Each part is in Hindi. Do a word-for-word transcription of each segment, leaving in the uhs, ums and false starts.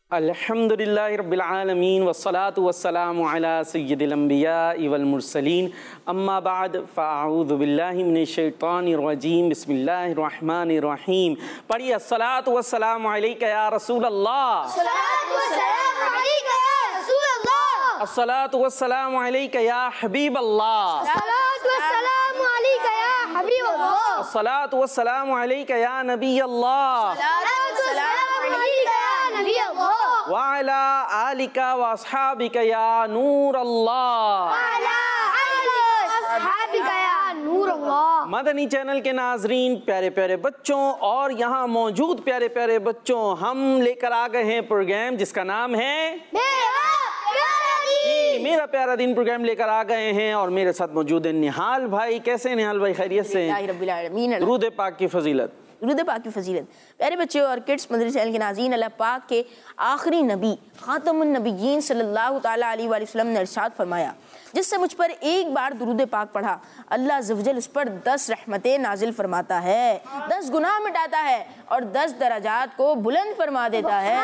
अल्हम्दुलिल्लाहि रब्बिल आलमीन वस्सलातु वस्सलामु अला सय्यिदिल अंबियाइ वल मुरसलीन अम्मा बाद फ़अऊज़ु बिल्लाहि मिनश शैतानिर रजीम बिस्मिल्लाहिर रहमानिर रहीम। पढ़िए अस्सलातु वस्सलामु अलैका या रसूल अल्लाह, अस्सलातु वस्सलामु अलैका या रसूल अल्लाह, अस्सलातु वस्सलामु अलैका या हबीब अल्लाह, अस्सलातु वस्सलामु अलैका या हबीब अल्लाह, अस्सलातु वस्सलामु अलैका या नबी अल्लाह, अस्सलातु वस्सलामु अलैका या नबी अल्लाह, व अला आलिका व अस्हाबिका या नूर अल्लाह, अला आलिका व अस्हाबिका या नूर अल्लाह। मदनी चैनल के नाजरीन, प्यारे प्यारे बच्चों और यहाँ मौजूद प्यारे प्यारे बच्चों, हम लेकर आ गए हैं प्रोग्राम जिसका नाम है मेरा प्यारा दीन। मेरा प्यारा दिन प्रोग्राम लेकर आ गए हैं और मेरे साथ मौजूद है निहाल भाई। कैसे हैं निहाल भाई? खैरियत से? रब्बिल आलमीन। दुरूद पाक की फजीलत, दुरूद पाक की फजीलत। प्यारे बच्चों और किड्स मदनी चैनल के नाज़रीन, अल्लाह पाक के आखिरी नबी खातमुन नबिय्यीन सल्लल्लाहु ताला अलैहि वसल्लम ने इरशाद फरमाया, जिससे मुझ पर एक बार दुरूद पाक पढ़ा, अल्लाह अज़्ज़वजल उस पर दस रहमतें नाजिल फरमाता है, दस गुनाह मिटाता है और दस दराजात को बुलंद फरमा देता है।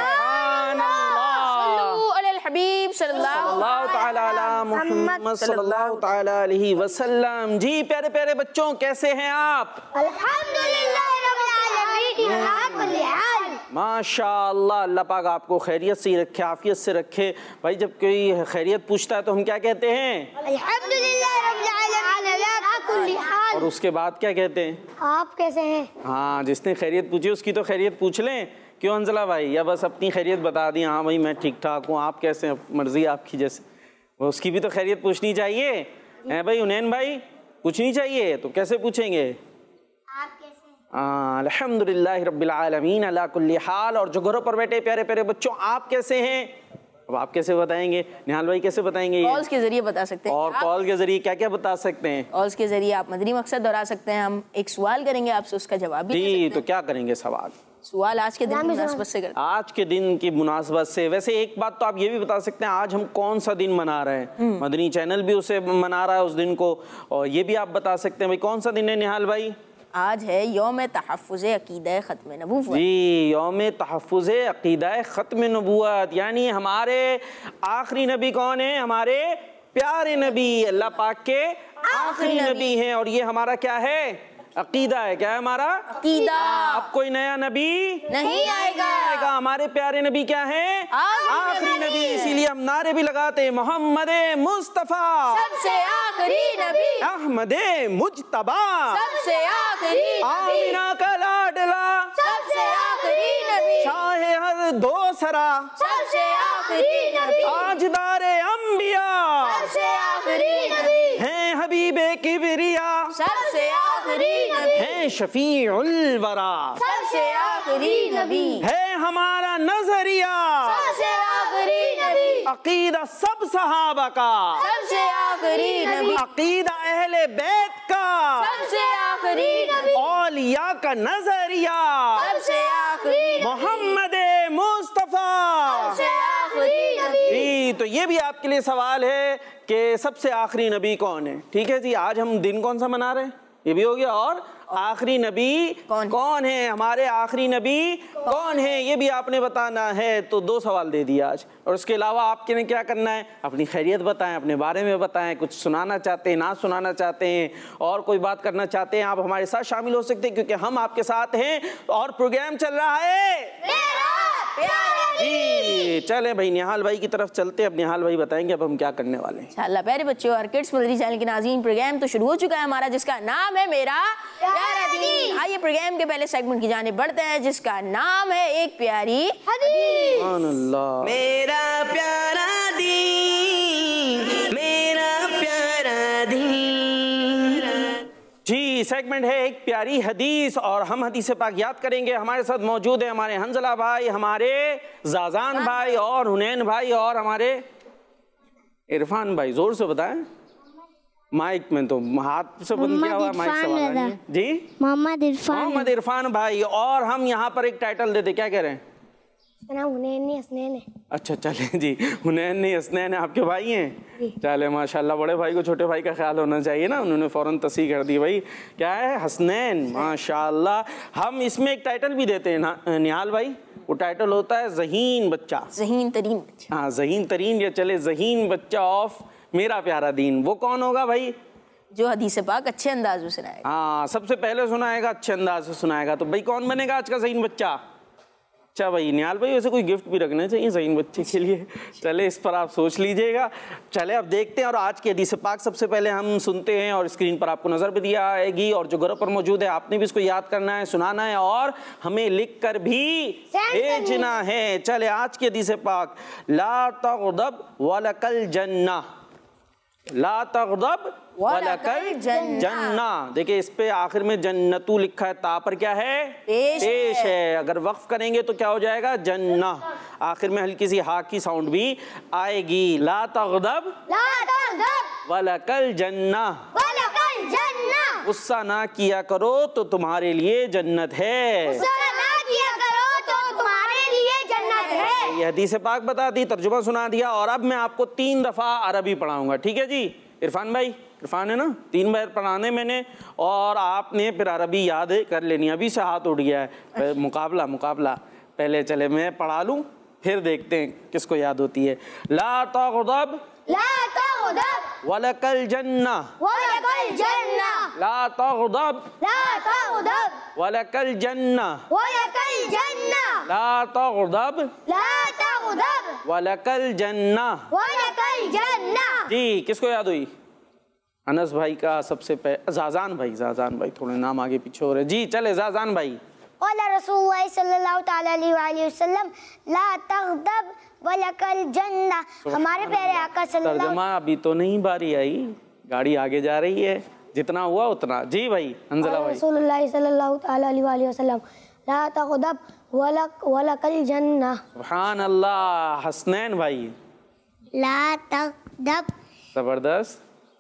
सल्लल्लाहु अलल हबीब सल्लल्लाहु ताला अला मुहम्मद सल्लल्लाहु ताला अलैहि वसल्लम। जी प्यारे प्यारे बच्चों, कैसे हैं आप? अल्हम्दुलिल्लाह रब्बिल आलमीन अला कुल्ली हाल। माशाअल्लाह, अल्लाह पाक आपको खैरियत से रखे, आफियत से रखे। भाई जब कोई खैरियत पूछता है तो हम क्या कहते हैं? अल्हम्दुलिल्लाह रब्बिल आलमीन अला कुल्ली हाल। और उसके बाद क्या कहते हैं? आप कैसे हैं? हाँ, जिसने खैरियत पूछी उसकी तो खैरियत पूछ लें। क्यों अंजला भाई? या बस अपनी खैरियत बता दी, हाँ भाई मैं ठीक ठाक हूँ, आप कैसे हैं? मर्जी आपकी, जैसे वो उसकी भी तो खैरियत पूछनी चाहिए है भाई। हुनैन भाई, पूछनी चाहिए तो कैसे पूछेंगे? आप कैसे हैं? हाँ, अल्हम्दुलिल्लाहि रब्बिल आलमीन अला कुल्ली हाल। और जो घरों पर बैठे प्यारे प्यारे बच्चों, आप कैसे हैं? अब आप कैसे बताएंगे? निहाल भाई कैसे बताएंगे? ये कॉल्स के जरिए बता सकते हैं। और कॉल के जरिए क्या क्या बता सकते हैं? कॉल्स के जरिए आप मदनी मकसद दोहरा सकते हैं। हम एक सवाल करेंगे आपसे, उसका जवाब भी दे जी, सकते तो हैं। क्या करेंगे सवाल? सवाल आज के दिन की मुनासबत से करते हैं। आज के दिन की मुनासबत से। वैसे एक बात तो आप ये भी बता सकते हैं, आज हम कौन सा दिन मना रहे हैं? मदनी चैनल भी उसे मना रहा है उस दिन को, और ये भी आप बता सकते हैं भाई कौन सा दिन है निहाल भाई? आज है यौम तहफ़्फ़ुज़ अक़ीदा ख़त्म नबूवत। जी, यौम तहफ़्फ़ुज़ अक़ीदा ख़त्म नबूवत, यानी हमारे आखिरी नबी कौन है? हमारे प्यारे नबी, अल्लाह पाक के आखिरी नबी हैं। और ये हमारा क्या है? अकीदा है। क्या है हमारा? अकीदा। अब कोई नया नबी नहीं आएगा। आएगा। हमारे प्यारे नबी क्या हैं? आखिरी आखिरी नबी। इसीलिए हम नारे भी लगाते हैं, मोहम्मद मुस्तफा सबसे आखिरी नबी, अहमद मुजतबा सबसे आखिरी नबी, आमीना का लाडला सबसे आखिरी नबी, शाहे हर दो सरा सबसे आखिरी नबी, ताजदारे अंबिया सबसे आखिरी नबी, हैं हबीबे किबरिया सबसे आखिरी नबी, हैं शफीउल वरा सबसे आखिरी नबी, है हमारा नजरिया सबसे आखिरी नबी, अकीदा सब सहाबा का, सबसे आखिरी नबी, अकीदा अहले बैत का, सबसे आखिरी नबी, औलिया का नजरिया, सबसे आखिरी नबी, मोहम्मद मुस्तफा। सबसे आखिरी नबी। जी, तो ये भी आपके लिए सवाल है कि सबसे आखिरी नबी कौन है? ठीक है जी, आज हम दिन कौन सा मना रहे हैं? ये भी हो गया। और आखिरी नबी कौन कौन है? हमारे आखिरी नबी कौन है? ये भी आपने बताना है। तो दो सवाल दे दिया आज। और उसके अलावा आपके ने क्या करना है? अपनी खैरियत बताएं, अपने बारे में बताएं, कुछ सुनाना चाहते हैं, ना सुनाना चाहते हैं, और कोई बात करना चाहते हैं, आप हमारे साथ शामिल हो सकते हैं, क्योंकि हम आपके साथ हैं और प्रोग्राम चल रहा है। जी, चले भाई निहाल भाई की तरफ चलते हैं। अब निहाल भाई बताएंगे अब हम क्या करने वाले हैं। इंशाअल्लाह। प्यारे बच्चों और किड्स मदनी चैनल के नाज़रीन, प्रोग्राम तो शुरू हो चुका है हमारा, जिसका नाम है मेरा प्यारा दीन। आइए प्रोग्राम के पहले सेगमेंट की जानिब बढ़ते हैं, जिसका नाम है एक प्यारी हदीस। सुभान अल्लाह। मेरा प्यारा दीन, मेरा प्यारा दीन। जी, सेगमेंट है एक प्यारी हदीस और हम हदीस पाक याद करेंगे। हमारे साथ मौजूद है हमारे हंजला भाई, हमारे जाजान भाई और हुनैन भाई और हमारे इरफान भाई। जोर से बताएं, माइक में तो हाथ से बंद किया हुआ, माइक से आवाज नहीं। जी, मोहम्मद इरफान। मोहम्मद इरफान भाई। और हम यहाँ पर एक टाइटल देते, क्या कह रहे हैं? हुनैन नहीं हसनैन है। अच्छा चले जी, हुनैन नहीं हसनैन है, आपके भाई हैं? चले माशाल्लाह, बड़े भाई को छोटे भाई का ख्याल होना चाहिए ना, उन्होंने फौरन तस्दीक कर दी। भाई क्या है? हसनैन, माशाल्लाह। हम इसमें एक टाइटल भी देते हैं ना निहाल भाई, वो टाइटल होता है ज़हीन बच्चा। ज़हीन तरीन बच्चा। हाँ, ज़हीन तरीन या चले ज़हीन बच्चा ऑफ मेरा प्यारा दीन। वो कौन होगा भाई? जो हदीस पाक अच्छे अंदाज में सुनाएगा। हाँ, सबसे पहले सुनाएगा, अच्छे अंदाज से सुनाएगा। तो भाई कौन बनेगा आज का ज़हीन बच्चा? अच्छा भाई निहाल भाई, वैसे कोई गिफ्ट भी रखना चाहिए ज़हीन बच्चे के लिए। चले इस पर आप सोच लीजिएगा। चले अब देखते हैं और आज की हदीस पाक सबसे पहले हम सुनते हैं और स्क्रीन पर आपको नज़र भी दिया आएगी और जो घर पर मौजूद है आपने भी इसको याद करना है, सुनाना है और हमें लिख कर भी भेजना है। चले आज की हदीस पाक, ला तग़दब वलकल जन्ना, ला तग़दब वलकल जन्ना। देखिए इस पे आखिर में जन्नतू लिखा है, ता पर क्या है? पेश पेश है। अगर वक्फ करेंगे तो क्या हो जाएगा? जन्ना। आखिर में हल्की सी हा की साउंड भी आएगी। ला तग़दब ला तग़दब वलकल जन्ना, वलकल जन्ना। गुस्सा ना किया करो तो तुम्हारे लिए जन्नत है। गुस्सा ना किया करो तो तुम्हारे लिए जन्नत है। ये हदीस पाक बता दी, तर्जुमा सुना दिया और अब मैं आपको तीन दफ़ा अरबी पढ़ाऊंगा। ठीक है जी? इरफान भाई, इरफान है ना? तीन बार पढ़ाने मैंने और आपने फिर अरबी याद कर लेनी। अभी से हाथ उठ गया है। मुकाबला मुकाबला पहले चले मैं पढ़ा लूँ, फिर देखते हैं किसको याद होती है। ला तग़दब ला तग़दब वलकल जन्ना, वलकल जन्ना। ला तग़दब ला तग़दब वलकल जन्ना, वलकल जन्ना। ला तग़दब ला तग़दब वलकल जन्ना। वलकल जन्ना। जी किसको याद हुई? अनस भाई का सबसे पहले, जाजान भाई, जाजान भाई थोड़े नाम आगे पीछे हो रहे। जी चले जाजान भाई। क़ाला रसूलुल्लाह सल्लल्लाहु तआला अलैहि वसल्लम ला तग़दब वलकल जन्ना। हमारे प्यारे आका सल्लल्लाहु। तर्जुमा अभी तो नहीं बारी आई, गाड़ी आगे जा रही है, जितना हुआ उतना। जी भाई अंजला भाई। रसूलुल्लाह सल्लल्लाहु तआला अलैहि वसल्लम ला तग़दब वलक वलकल जन्ना। सुभान अल्लाह। हसनैन भाई। ला तग़दब जबरदस्त।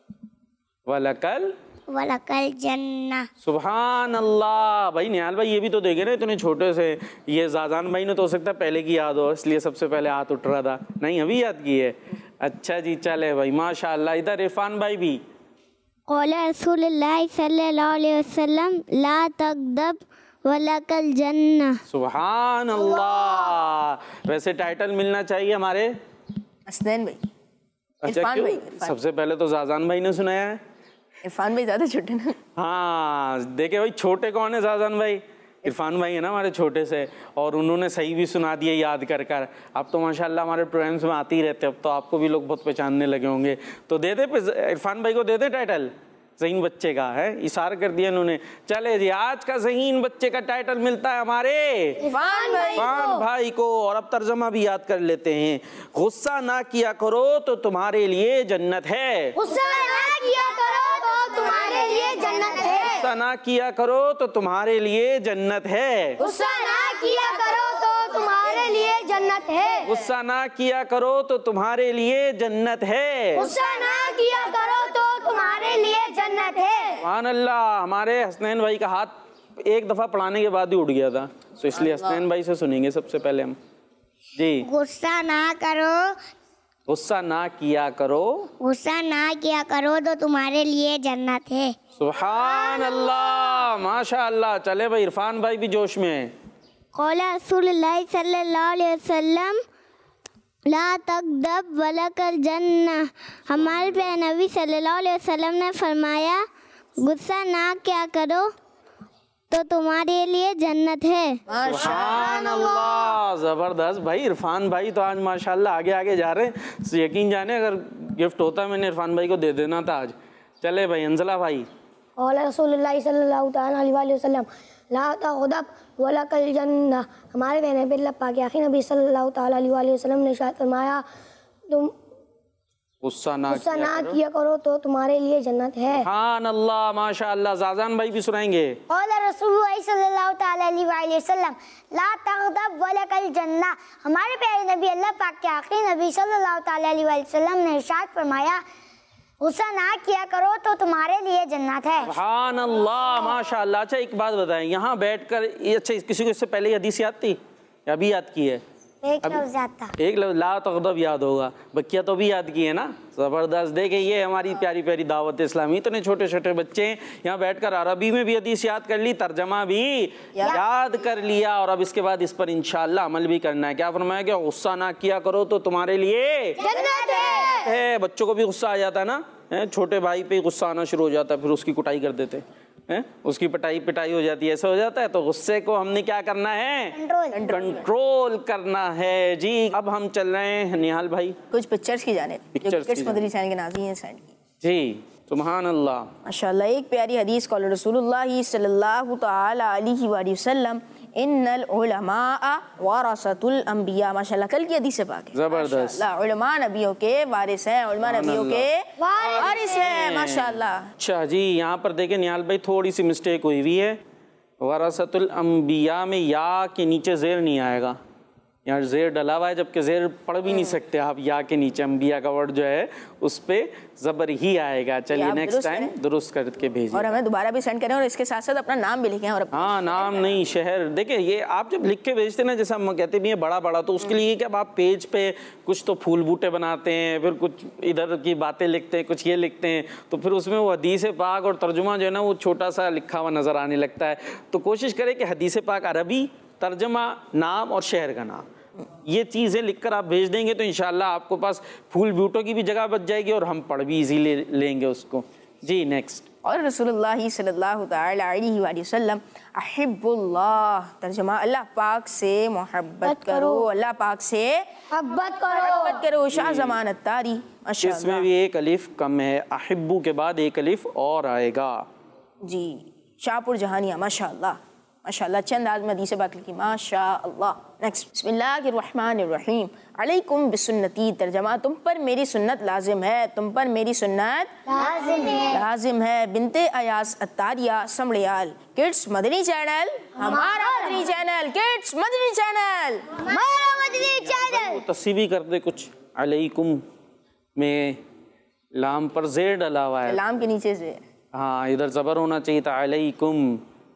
वलकल वलकल जन्ना। सुभान अल्लाह। भाई निहाल भाई ये भी तो देखे ना इतने छोटे से। ये जाजान भाई ने तो हो सकता है पहले की याद हो, इसलिए सबसे पहले हाथ उठ रहा था। नहीं अभी याद की है। अच्छा जी चले भाई माशाअल्लाह। इधर इरफान भाई भी। क़ाला रसूलुल्लाह सल्लल्लाहु अलैहि वसल्लम ला तग़दब वलकल जन्ना। सुभान अल्लाह। वैसे टाइटल मिलना चाहिए हमारे हसनैन भाई। अच्छा इरफान क्यों? भाई, इरफान। सबसे पहले तो जाजान भाई ने सुनाया है। इरफान भाई ज्यादा छोटे ना। हाँ देखे भाई छोटे कौन है? जाजान भाई। इरफान भाई है ना हमारे छोटे से, और उन्होंने सही भी सुना दिया याद कर कर। अब तो माशाल्लाह हमारे प्रोग्राम्स में आते ही रहते, अब तो आपको भी लोग बहुत पहचानने लगे होंगे। तो दे दे इरफान भाई को दे दे टाइटल ज़हीन बच्चे का, है इशारा कर दिया इन्होंने। चले जी आज का ज़हीन बच्चे का टाइटल मिलता है हमारे इरफान भाई इरफान भाई को। और अब तर्जमा भी याद कर लेते हैं। गुस्सा ना किया करो तो तुम्हारे लिए जन्नत है। गुस्सा ना किया करो तो तुम्हारे लिए जन्नत है। गुस्सा ना किया करो तो तुम्हारे लिए जन्नत है। गुस्सा ना किया करो तो तुम्हारे लिए जन्नत है। गुस्सा ना किया करो तो तुम्हारे लिए जन्नत है। गुस्सा ना किया करो तो तुम्हारे लिए जन्नत है। सुभान अल्लाह। हमारे हसनैन भाई का हाथ एक दफा पढ़ाने के बाद ही उठ गया था, तो इसलिए हसनैन भाई से सुनेंगे सबसे पहले हम। जी गुस्सा ना करो, गुस्सा ना किया करो, गुस्सा ना किया करो तो तुम्हारे लिए जन्नत है। सुभान अल्लाह माशा अल्लाह। चले भाई इरफान भाई भी जोश में है। क़ाला रसूलुल्लाह सल्लल्लाहु अलैहि वसल्लम ला तग़दब वलकल जन्ना। हमारे प्यारे नबी सल्लल्लाहु अलैहि वसल्लम ने फरमाया गुस्सा ना क्या करो तो तुम्हारे लिए जन्नत है। सुभान अल्लाह ज़बरदस्त। भाई इरफान भाई तो आज माशाल्लाह आगे आगे जा रहे हैं। यकीन जाने अगर गिफ्ट होता मैंने इरफान भाई को दे देना था आज। चले भाई अंजला भाई। क़ाला रसूलुल्लाह सल्लल्लाहु अलैहि वसल्लम ला तग़दब वलकल जन्ना। हमारे बहन पे अल्लाह पाक के आखिरी नबी सल्लल्लाहु अलैहि वसल्लम ने इरशाद फरमाया तुम गुस्सा ना गुस्सा किया ना करो। किया करो तो तुम्हारे लिए जन्नत है। सुभान अल्लाह माशाअल्लाह। जाजान भाई भी सुनाएंगे। क़ाला रसूलुल्लाह सल्लल्लाहु अलैहि वसल्लम ला तग़दब वलकल जन्ना। हमारे प्यारे नबी अल्लाह पाक के आखिरी नबी सल्लल्लाहु अलैहि वसल्लम ने इरशाद फरमाया गुस्सा ना किया करो तो तुम्हारे लिए जन्नत है। सुभान अल्लाह माशाअल्लाह। अच्छा एक बात बताएं, यहाँ बैठकर ये अच्छा किसी को इससे पहले ये हदीस याद थी या अभी याद की है? एक लफ्ज आता। एक लफ्ज ला तग़दब याद होगा, बकिया तो भी याद की है ना, ज़बरदस्त। देखे ये हमारी प्यारी प्यारी दावत इस्लामी, इतने छोटे छोटे बच्चे यहाँ बैठकर अरबी में भी हदीस याद कर ली, तर्जमा भी याद कर लिया, और अब इसके बाद इस पर इंशाअल्लाह अमल भी करना है। क्या फरमाया कि गुस्सा ना किया करो तो तुम्हारे लिए जन्नत है। बच्चों को भी गुस्सा आ जाता है ना, है? छोटे भाई पे गुस्सा आना शुरू हो जाता है, फिर उसकी कुटाई कर देते हैं, है? उसकी पिटाई पिटाई हो जाती है, ऐसा हो जाता है। तो गुस्से को हमने क्या करना है? कंट्रोल। कंट्रोल करना है जी। अब हम चल रहे हैं निहाल भाई कुछ पिक्चर्स की जाने, पिक्चर्स की किड्स मदनी चैनल के नाज़रीन हैं सेंड की। जी, सुभान अल्लाह। माशाअल्लाह, एक प्यारी हदीस कौल रसूलुल्लाह सल्लल्लाहु तआला अलैहि वसल्लम, इन्नल उलमाअ वरसतुल अंबिया। माशाअल्लाह, कल की हदीस से पाक है। जबरदस्त। माशाअल्लाह, उलमा नबियों के वारिस हैं, उलमा नबियों के वारिस हैं। माशाअल्लाह। अच्छा जी, यहाँ पर देखें निहाल भाई, थोड़ी सी मिस्टेक हुई हुई है। वरसतुल अंबिया में या के नीचे जेर नहीं आएगा, यहाँ जेर डला हुआ है, जबकि जेर पढ़ भी नहीं सकते आप। या के नीचे अंबिया का वर्ड जो है उस पे जबर ही आएगा। चलिए आप नेक्स्ट दुरुस्त टाइम करें। दुरुस्त करके भेजिए, और हमें दोबारा भी सेंड करें, और इसके साथ साथ अपना नाम भी लिखें। और हाँ, नाम नहीं, शहर। देखिए ये आप जब लिख के भेजते ना, जैसे हम कहते भी हैं बड़ा बड़ा, तो उसके लिए कि अब आप पेज पे कुछ तो फूल बूटे बनाते हैं, फिर कुछ इधर की बातें लिखते हैं, कुछ ये लिखते हैं, तो फिर उसमें वो हदीस पाक और तर्जुमा जो है ना वो छोटा सा लिखा हुआ नज़र आने लगता है। तो कोशिश करें कि हदीस पाक अरबी, तर्जुमा, नाम और शहर का नाम, ये चीज़ें लिखकर आप भेज देंगे तो इंशाल्लाह आपको पास फूल बूटों की भी जगह बच जाएगी और हम पढ़ भी इजीली लेंगे उसको। जी नेक्स्ट। और रसूलुल्लाह सल्लल्लाहु तआला अलैहि वसल्लम, अहिब्बुल्लाह, तर्जुमा अल्लाह पाक से मोहब्बत करो, अल्लाह पाक से मोहब्बत करो। मोहब्बत करो। शाह ज़मान अत्तारी। माशाअल्लाह, इसमें भी एक अलिफ कम है, अहिब्बू के बाद एक अलिफ और आएगा। जी, शाहपुर जहानिया। माशाअल्लाह माशाअल्लाह, अच्छे अंदाज में हदीस बात लिखी। माशाअल्लाह। नेक्स्ट, बिस्मिल्लाहिर्रहमानिर्रहीम, अलैकुम बिसुन्नती। तर्जमा, तुम पर मेरी सुन्नत लाजिम है, तुम पर मेरी सुन्नत लाजिम है। लाजिम है। बिनते अयास अत्तारिया, समड़ियाल। किड्स मदनी चैनल हमारा Madani channel, kids Madani channel हमारा मदनी चैनल। तस्बीह कर दे कुछ। अलैकुम में लाम पर जेर डला हुआ है, लाम के नीचे से। हाँ, इधर जबर होना चाहिए था। अलैकुम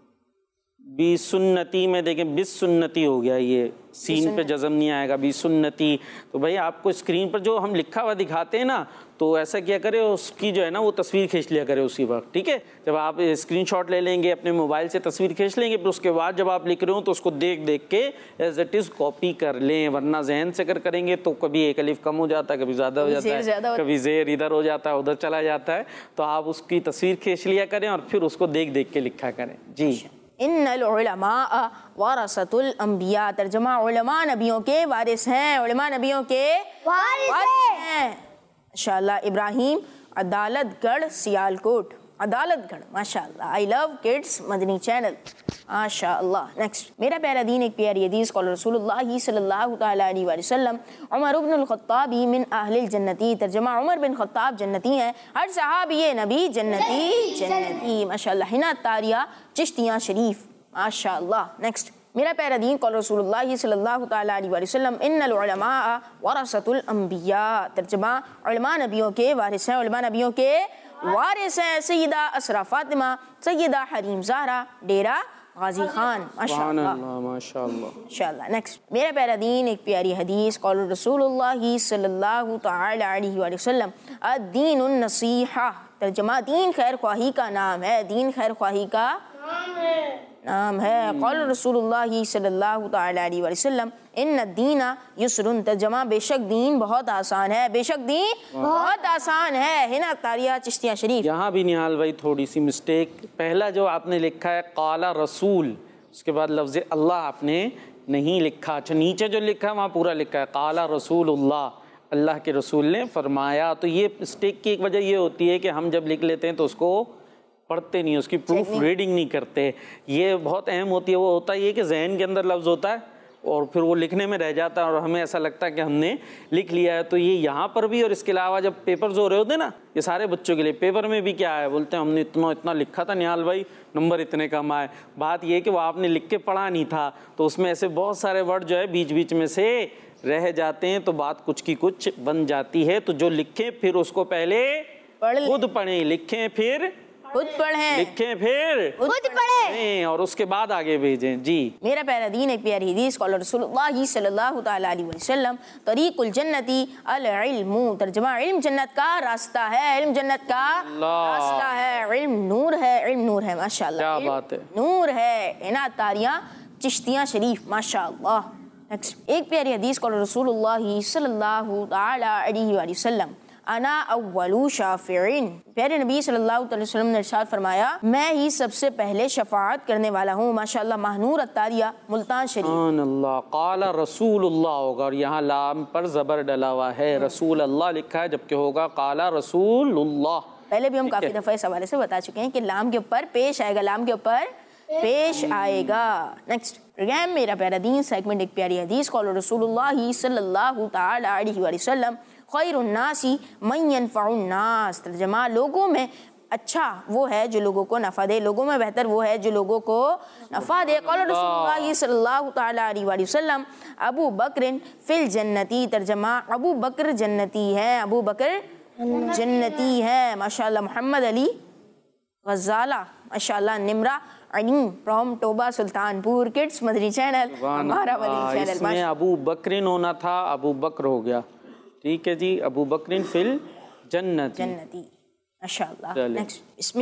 बी सुन्नती में देखें बिस सुन्नती हो गया, ये सीन पे जज़म नहीं आएगा, बी सुन्नती। तो भाई आपको स्क्रीन पर जो हम लिखा हुआ दिखाते हैं ना, तो ऐसा क्या करें, उसकी जो है ना वो तस्वीर खींच लिया करें उसी वक्त, ठीक है। जब आप स्क्रीनशॉट ले लेंगे अपने मोबाइल से, तस्वीर खींच लेंगे, फिर उसके बाद जब आप लिख रहे हो तो उसको देख देख के एज इट इज़ कॉपी कर लें, वरना जहन से कर करेंगे तो कभी एक अलिफ कम हो जाता है, कभी ज़्यादा हो जाता है, कभी जेर इधर हो जाता है, उधर चला जाता है। तो आप उसकी तस्वीर खींच लिया करें और फिर उसको देख देख के लिखा करें। जी। इन्नल उलमाअ वरसतुल अंबिया। तर्जुमा, उलमा नबियों के वारिस हैं, उलमा नबियों के वारिस हैं। माशाअल्लाह। इब्राहिम अदालतगढ़, सियालकोट। अदालतगढ़, माशाअल्लाह। I love kids Madani channel. माशाअल्लाह। नेक्स्ट, मेरा प्यारा दीन एक प्यारी हदीस कौल रसूलुल्लाह सल्लल्लाहु तआला अलैहि वसल्लम, उमर इब्नुल खत्ताबी मिन अहलिल जन्नती। तर्जुमा, उमर बिन खत्ताब जन्नती हैं, हर सहाबी नबी जन्नती जन्नती। माशाअल्लाह। हिना तारिया, चिश्तियाँ शरीफ। माशाअल्लाह। नेक्स्ट, मेरा प्यारा दीन कौल रसूलुल्लाह सल्लल्लाहु तआला अलैहि वसल्लम, इन्नल उलमाअ वरसतुल अंबिया। तर्जुमा, उलमा नबियों के वारिस हैं, उलमा नबियों के वारिस हैं। सैयदा असरा फातिमा, सैयदा हरीम ज़हरा, डेरा गाजी खान। माशाअल्लाह माशाअल्लाह माशाअल्लाह। नेक्स्ट, मेरा प्यारा दीन एक प्यारी हदीस कौल रसूलुल्लाह सल्लल्लाहु तआला अलैहि वसल्लम, अद्दीनुन नसीहा। तर्जुमा, दीन खैर ख्वाही का नाम है, दीन खैर ख्वाही का नाम है। कौल रसूलुल्लाह सल्लल्लाहु तआला अलैहि वसल्लम, इन्न दीना युसरुन। तर्जुमा, बेशक दीन बहुत आसान है, बेशक दीन बहुत आसान है। हिना तारिया, चिश्तिया शरीफ। यहाँ भी निहाल भाई थोड़ी सी मिस्टेक, पहला जो आपने लिखा है काला रसूल, उसके बाद लफ्ज़ अल्लाह आपने नहीं लिखा। अच्छा, नीचे जो लिखा है वहाँ पूरा लिखा है काला रसूलुल्लाह, अल्लाह के रसूल ने फरमाया। तो ये मिस्टेक की एक वजह ये होती है कि हम जब लिख लेते हैं तो उसको पढ़ते नहीं, उसकी प्रूफ रीडिंग नहीं करते। ये बहुत अहम होती है। वो होता है ये कि जहन के अंदर लफ्ज़ होता है और फिर वो लिखने में रह जाता है और हमें ऐसा लगता है कि हमने लिख लिया है। तो ये यहाँ पर भी और इसके अलावा जब पेपर्स हो रहे होते हैं ना, ये सारे बच्चों के लिए, पेपर में भी क्या है, बोलते हैं हमने इतना इतना लिखा था निहाल भाई, नंबर इतने कम आए। बात ये कि वो आपने लिख के पढ़ा नहीं था, तो उसमें ऐसे बहुत सारे वर्ड जो है बीच बीच में से रह जाते हैं, तो बात कुछ की कुछ बन जाती है। तो जो लिखें फिर उसको पहले खुद पढ़ें, लिखें फिर खुद पढ़ें, लिखें फिर खुद पढ़ें और उसके बाद आगे भेजें। जी मेरा प्यारा दीन एक प्यारी हदीस कॉल रसूलुल्लाह सल्लल्लाहु तआला अलैहि वसल्लम तरीकुल जन्नती अल इल्मु, तर्जुमा इल्म जन्नत का रास्ता है, इल्म जन्नत का रास्ता है, इल्म नूर है, इल्म नूर है माशाअल्लाह, क्या बात है, नूर है। इना तारियां चिश्तियां शरीफ माशाअल्लाह। नेक्स्ट एक प्यारी हदीस कॉल रसूलुल्लाह सल्लल्लाहु तआला अलैहि वसल्लम अना अव्वलु शाफिईन, प्यारे नबी सल्लल्लाहु अलैहि वसल्लम ने इरशाद फरमाया मैं ही सबसे पहले शफाअत करने वाला हूँ माशाअल्लाह। महनूर अत्तारिया मुल्तान शरीफ। अल्लाह काला रसूलुल्लाह होगा और यहाँ लाम पर जबर डला हुआ है, रसूल अल्लाह लिखा है जबकि होगा काला रसूलुल्लाह। पहले भी हम काफी दफा इस हवाले से बता चुके हैं कि लाम के ऊपर पेश आएगा, लाम के ऊपर पेश आएगा। नेक्स्ट प्रोग्राम मेरा प्यारा दीन सेगमेंट एक प्यारी हदीस कॉल रसूलुल्लाह सल्लल्लाहु तआला अलैहि वसल्लम खैरुन नासी मन यनफउन नास, तर्जुमा लोगों में अच्छा वो है जो लोगों को नफ़ा दे, लोगों में बेहतर वो है जो लोगों को नफ़ा दे। कौल रसूलुल्लाह सल्लल्लाहु तआला अलैहि वसल्लम अबू बकर फिल जन्नती, तर्जुमा अबू बकर जन्नती है, अबू बकर जन्नती है माशाअल्लाह। मोहम्मद अली गज़ाला माशाअल्लाह, Nimra Aleem from Toba Sultanpur kids Madani channel, हमारा मदनी चैनल। इसमें अबू बकरिन होना था, अबू बकर हो गया, ठीक है जी। अबू बकरिन फिल जन्नती जन्नती माशाअल्लाह। नेक्स्ट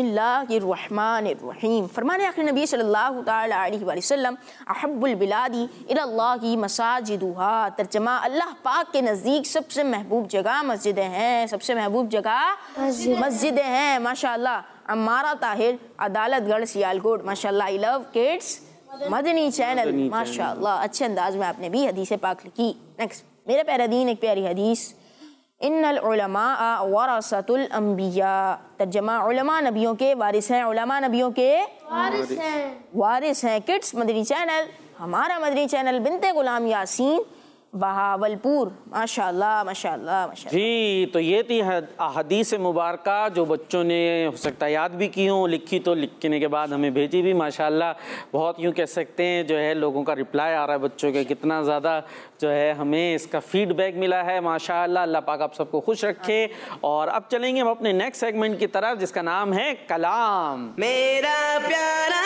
बिस्मिल्लाहिर्रहमानिर्रहीम, फरमाने आखिर नबी सल्लल्लाहु तआला अलैहि वसल्लम अहब्बुल बिलादी इलल्लाहि मसाजिदुहा, तर्जुमा अल्लाह पाक के नज़दीक सबसे महबूब जगह मस्जिदें हैं, सबसे महबूब जगह मस्जिदें हैं माशाअल्लाह। अम्मारा ताहिर अदालतगढ़ सियालकोट माशाअल्लाह। I love kids Madani channel माशाअल्लाह, अच्छे अंदाज में आपने भी हदीस पाक लिखी। नेक्स्ट मेरा प्यारा दीन एक प्यारी हदीस इन्नल उलमा वरसतुल अंबिया, तर्जुमा उलमा नबियों के वारिस हैं, उलमा नबियों के वारिस हैं, वारिस हैं। किड्स मदनी चैनल, हमारा मदनी चैनल, बिनते गुलाम यासीन बहावलपुर माशाअल्लाह माशाअल्लाह माशाअल्लाह। जी तो ये थी हदीस मुबारका जो बच्चों ने हो सकता है याद भी की हों, लिखी तो लिखने के बाद हमें भेजी भी माशाअल्लाह। बहुत यूँ कह सकते हैं जो है लोगों का रिप्लाई आ रहा है बच्चों के, कितना ज़्यादा जो है हमें इसका फीडबैक मिला है माशाअल्लाह। अल्लाह पाक आप सबको खुश रखे। और अब चलेंगे हम अपने नेक्स्ट सेगमेंट की तरफ जिसका नाम है कलाम। मेरा प्यारा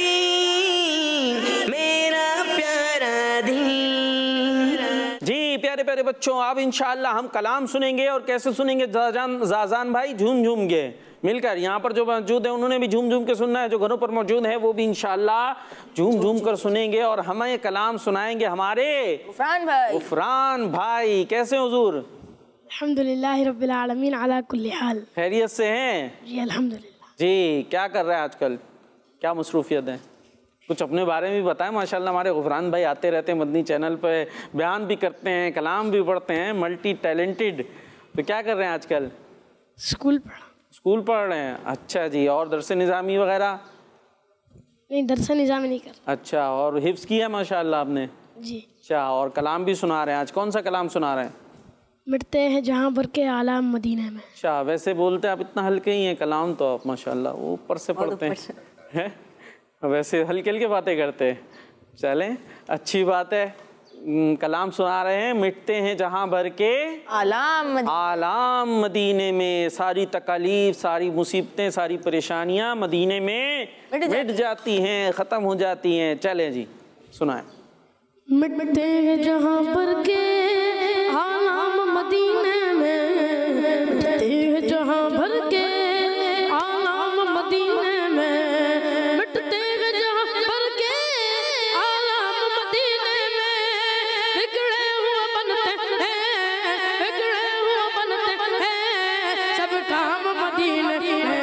दीन, मेरा प्यारा दीन। जी प्यारे प्यारे बच्चों अब इंशाअल्लाह हम कलाम सुनेंगे। और कैसे सुनेंगे जाजान जाजान भाई? झूम झूम के मिलकर। यहाँ पर जो मौजूद है उन्होंने भी झूम झूम के सुनना है, जो घरों पर मौजूद है वो भी इंशाअल्लाह झूम झूम कर सुनेंगे। और हमें कलाम सुनाएंगे हमारे गुफरान भाई। गुफरान भाई कैसे हुजूर? अल्हम्दुलिल्लाह रब्बिल आलमीन अला कुल्ली हाल। खैरियत से हैं जी अल्हम्दुलिल्लाह। जी क्या कर रहे हैं आजकल, क्या मसरूफियत है? कुछ अपने बारे में भी बताएं। माशाल्लाह हमारे गुफरान भाई आते रहते हैं मदनी चैनल पे, बयान भी करते हैं, कलाम भी पढ़ते हैं, मल्टी टैलेंटेड। तो क्या कर रहे हैं आजकल? स्कूल पढ़ा। स्कूल पढ़ रहे हैं, अच्छा जी। और दरस निज़ामी वगैरह? नहीं दरस निज़ामी नहीं कर। अच्छा, और हिफ्ज़ किया माशाल्लाह आपने? जी। अच्छा, और कलाम भी सुना रहे हैं। आज कौन सा कलाम सुना रहे हैं? मिटते हैं जहाँ भर के आलाम मदीने में। अच्छा, वैसे बोलते हैं आप इतना हल्के ही हैं कलाम तो आप माशाल्लाह ऊपर से पढ़ते हैं, वैसे हल्के हल्के बातें करते हैं। चलें अच्छी बात है। कलाम सुना रहे हैं। मिटते हैं जहाँ भर के आलाम आलाम मदीने में, सारी तकलीफ, सारी मुसीबतें, सारी परेशानियाँ मदीने में मिट मिट जाती हैं, ख़त्म हो जाती हैं। चलें जी सुनाएं। मिटते हैं जहाँ भर के आलाम मदीने में, मिटते हैं जहाँ भर के आलाम मदीने में, मिटते हैं जहाँ भर के आलाम मदीने में, बिगड़े हुए बनते हैं, बिगड़े हुए बनते हैं, सब काम मदीने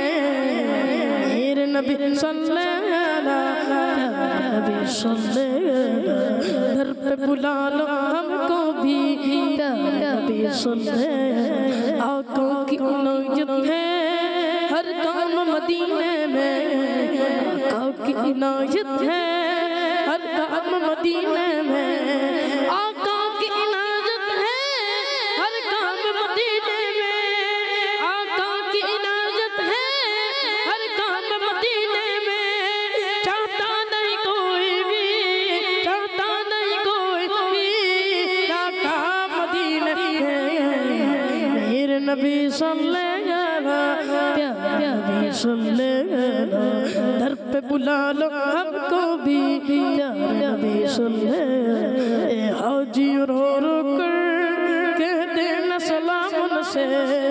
में। मेरे नबी सल्लल्लाहु अलैहि वसल्लम घर पे बुला लो हमको भी, नबी सल्लल्लाहु आका की इनायत है हर काम मदीने में, आका की इनायत है हर काम मदीने में, आका की इनायत है हर काम मदीने में, आका की इनायत है हर काम मदीने में। चाहता नहीं कोई भी, चाहता नहीं कोई भी, आका मदीने में। मेरे नबी सल्लल्लाहु सल्ले अला, दर पे बुला लो हमको भी प्यारे नबी सल्ले अला। हाजी रो रो कर कह देना सलाम उनसे,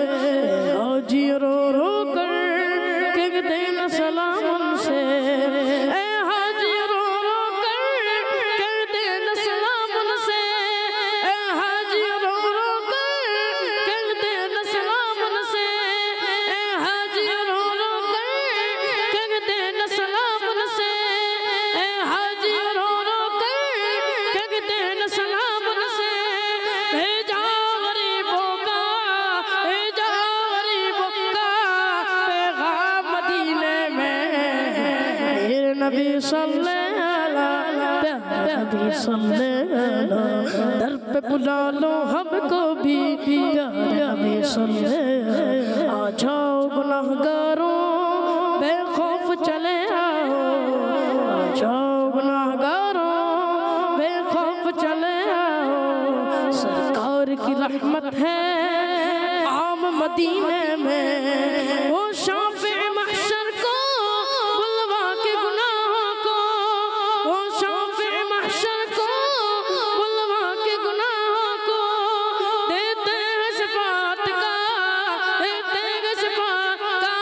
हाजी रो रो कर कह देना सलाम उनसे, हाजी रो रो कर कह देना सलाम उनसे, हाजी रो रो कर कह देना सलाम उनसे, हाजी रो रो कर कह देना सलाम उनसे, हाजी रो रो कर कह देना सलाम उनसे। भेजा गरीबों का, भेजा गरीबों का पैगाम मदीने में, मेरे नबी सल्लल्लाहु अलैहि नबी सल्लल्लाहु, दर पे बुला लो हमको भी प्यारे नबी सल्लल्लाहु। आ जाओ गुनाहगारों बेखौफ चले आओ, आ जाओ गुनाहगारों बेखौफ चले आओ, सरकार की रहमत है आम मदीने में, वो शाफे महशर को बुलवा के गुनाहों को, वो शाफे महशर को बुलवा के गुनाहों को, देते हैं शफाअत का, देते हैं शफाअत का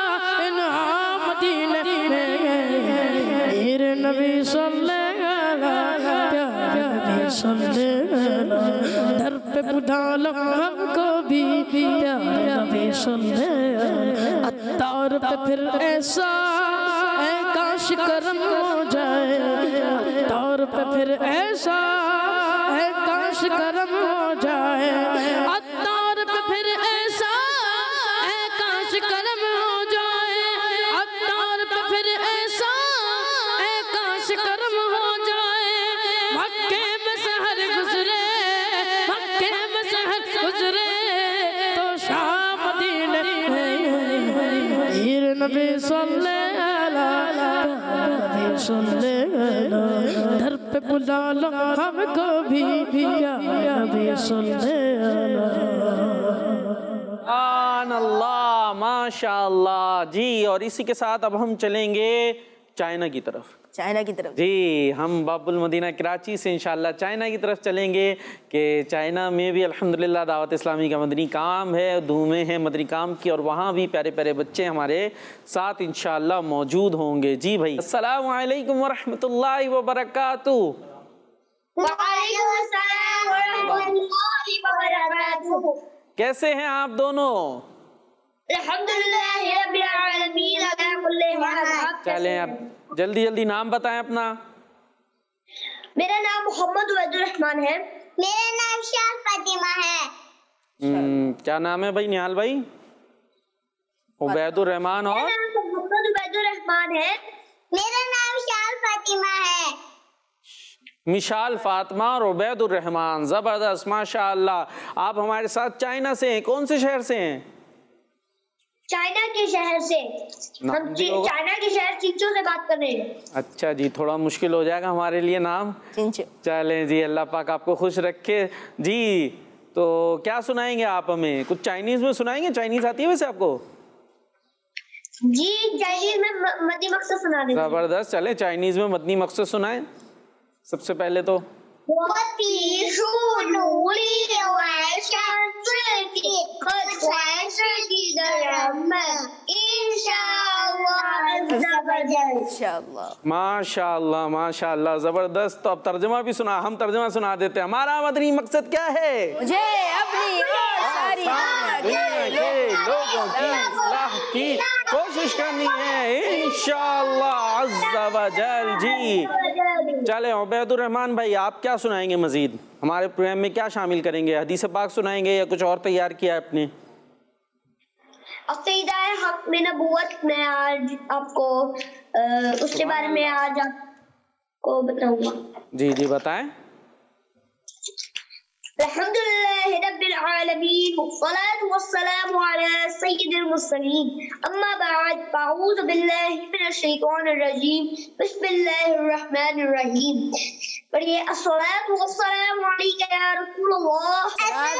इनाम मदीने में, मेरे नबी सल्लल्लाहु अलैहि नबी सल्लल्लाहु, दर पे बुला लो हमको भी प्यारे नबी सल्लल्लाहु। अत्तार पे फिर ऐसा है काश करम हो जाए, अत्तार पे फिर ऐसा है काश करम हो जाए, अत्तार पे फिर ऐसा है काश करम हो जाए, अत्तार पे फिर ऐसा है काश करम हो जाए। मक्के में शहर गुजरे, मक्के में शहर गुजरे तो शाम मदीने में, हीर नबी सल्लल्लाहु अलैहि वसल्लम, दर पे बुला लो हमको भी प्यारे नबी सल्लल्लाहु। अल्लाह माशाअल्लाह जी। और इसी के साथ अब हम चलेंगे चाइना की तरफ। चाइना की तरफ जी, हम बाबुल मदीना कराची से इंशाल्लाह चाइना की तरफ चलेंगे कि चाइना में भी अल्हम्दुलिल्लाह दावत इस्लामी का मदनी काम है, धूमें हैं मदनी काम की, और वहाँ भी प्यारे प्यारे बच्चे हमारे साथ इंशाल्लाह मौजूद होंगे। जी भाई, अस्सलामु अलैकुम व रहमतुल्लाहि व बरकातुहू। वालेकुम अस्सलाम व रहमतुल्लाहि व बरकातुहू। कैसे हैं आप दोनों? अल्हम्दुलिल्लाह रब्बिल आलमीन अला कुल्ली हाल। चलें अब जल्दी जल्दी नाम बताएं अपना। मेरा नाम मोहम्मद उबैदुर रहमान है। मेरा नाम शाह फातिमा है। हम्म, क्या नाम है भाई निहाल भाई? उबैदुर रहमान और मेरा नाम मोहम्मद उबैदुर रहमान है। मेरा नाम शाह फातिमा है। मिशाल फातिमा और उबैदुर रहमान, जबरदस्त माशाअल्लाह। आप हमारे साथ चाइना से हैं, कौन से शहर से हैं? चाइना के शहर से। नाम हम भी होगा? चाइना के शहर चिंचो से बात कर रहे हैं। अच्छा जी, थोड़ा मुश्किल हो जाएगा हमारे लिए नाम। चिंचो। चलें जी, अल्लाह पाक आपको खुश रखे जी। तो क्या सुनाएंगे आप हमें? कुछ चाइनीज में सुनाएंगे? चाइनीज आती है वैसे आपको? जी चाइनीज में म- मदनी मकसद सुना देंगे। जबरदस्त, चले चाइनीज में मदनी मकसद सुनाएं सबसे पहले तो। 我笔数努力完善自己和全世界的人们，印象我 इंशाअल्लाह। माशाअल्लाह माशाअल्लाह, जबरदस्त। तो अब तर्जमा भी सुना, हम तर्जमा सुना देते हैं। हमारा मदनी मकसद क्या है? मुझे अपनी और सारी दुनिया के लोगों की इस्लाह की कोशिश करनी है इंशाअल्लाह अज़्ज़ा व जल जी। चले उबैदुर रहमान भाई, आप क्या सुनाएंगे मजीद? हमारे प्रोग्राम में क्या शामिल करेंगे? हदीस पाक सुनाएंगे या कुछ और तैयार किया है आपने? अक़ीदा हक में नबूवत में आज आपको अ, उसके बारे में आज आपको बताऊंगा। जी जी बताएं। अल्हम्दुलिल्लाहि रब्बिल आलमीन वस्सलातु वस्सलामु अला सय्यिदिल मुरसलीन अम्मा बाद अऊज़ु बिल्लाहि मिनश शैतानिर रजीम बिस्मिल्लाहिर रहमानिर रहीम। पढ़िए अस्सलातु वस्सलामु अलैका या रसूलल्लाह